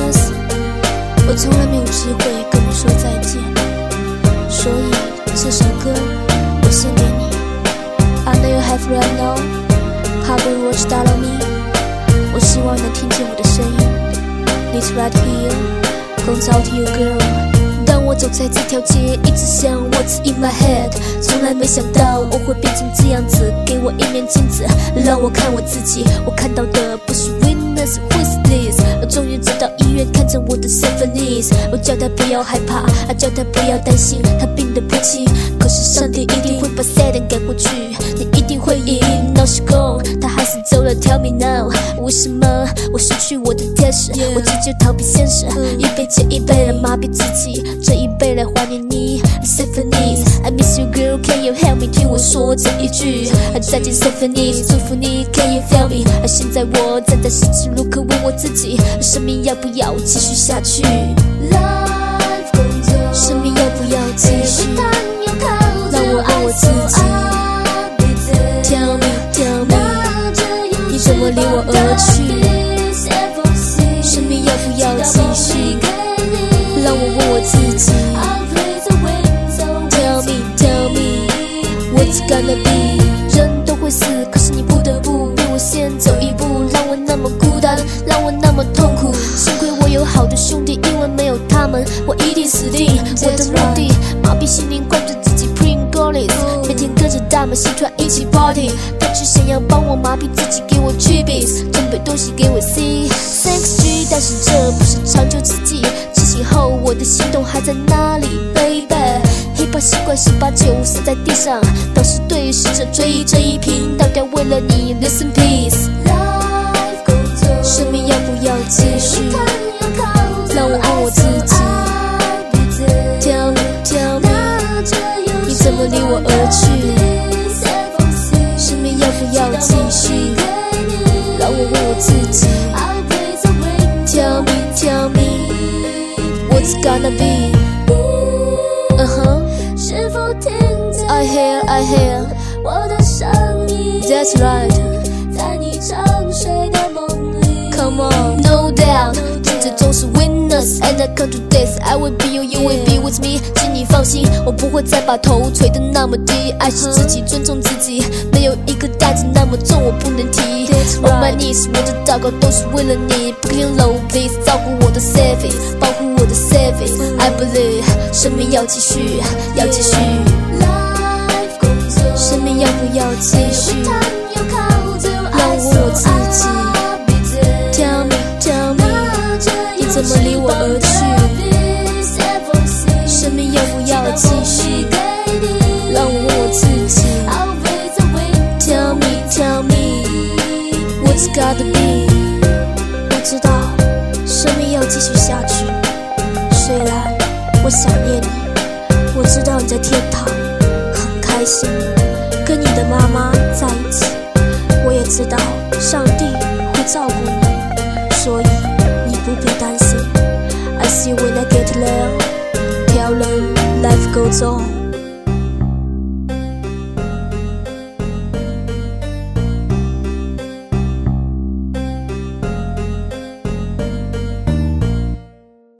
Christmas， 我从来没有机会跟你说再见，所以这首歌我献给你。I know you have right now, cover watch down on me， 我希望能听见我的声音。It's right here, gonna talk to you girl。当我走在这条街，一直想 What's in my head， 从来没想到我会变成这样子。给我一面镜子，让我看我自己，我看到的不是 witness who is this。 我终于知道医院看着我的 sympathies， 我叫他不要害怕，叫他不要担心，他病得不轻，可是上帝一定会把 Satan 赶过去，你一定会赢。Now she gone， 他还是走了 Tell me now， 为什么我失去我的天使？我急着逃避现实，一杯接一杯来麻痹自己，这一杯来怀念你 Symphonies。 I miss you girl, can you help me？ 听我说这一句，再见 Symphonies， 祝福你 Can you feel me？ 现在我站在十字路口，问我自己，生命要不要继续下去？生命要不要继续？让我问我自己 Tell me, tell me， 你怎么离我而去？生命要不要继续？让我问我自己 Tell me, tell me What's gonna be？ 人都会死，可是你不得不比我先走一步，让我那么孤单，让我那么痛苦。幸亏我有好的兄弟，因为没有他们我一定死定。我的目的麻痹心灵，灌着自己 Pring Goalies， 每天跟着大马戏团一起 party， 他只想要帮我麻痹自己，给我 cheapies， 准备东西给我 C Thanks G， 但是这不是长久之计，清醒后我的心动还在哪里 baby？ Hip hop 习惯18、9死在地上，当时对试着追这一瓶，倒掉为了你 Listen peace。 生命要不要继续？让我问我自己 Tell me, tell me， 你怎么离我而去？生命要不要继续？让我问我自己 Tell me, tell me What's gonna be？ 是否听见 I hear 我的声音 That's right， 在你沉睡的梦里 Come on, no doubt， 听着总是 witness And I come to this I will be you, you will be with me， 请你放心，我不会再把头垂得那么低。爱惜自己，尊重自己，没有一个担子那么重我不能提。 On my knees， 我的祷告都是为了你，不可以 low please， 照顾我的 savings， 保护我的 savings。 I believe， 生命要继续，要继续。生命要不要继续？让我问我自己 Tell me, tell me， 你怎么离我而去？生命要不要继续？让我问我自己 Tell me, tell me What's gotta be？ 我知道生命要继续下去，虽然我想念你，我知道你在天堂很开心跟你的妈妈在一起，我也知道上帝会照顾你，所以你不必担心。I see when I get there， tell them life goes on。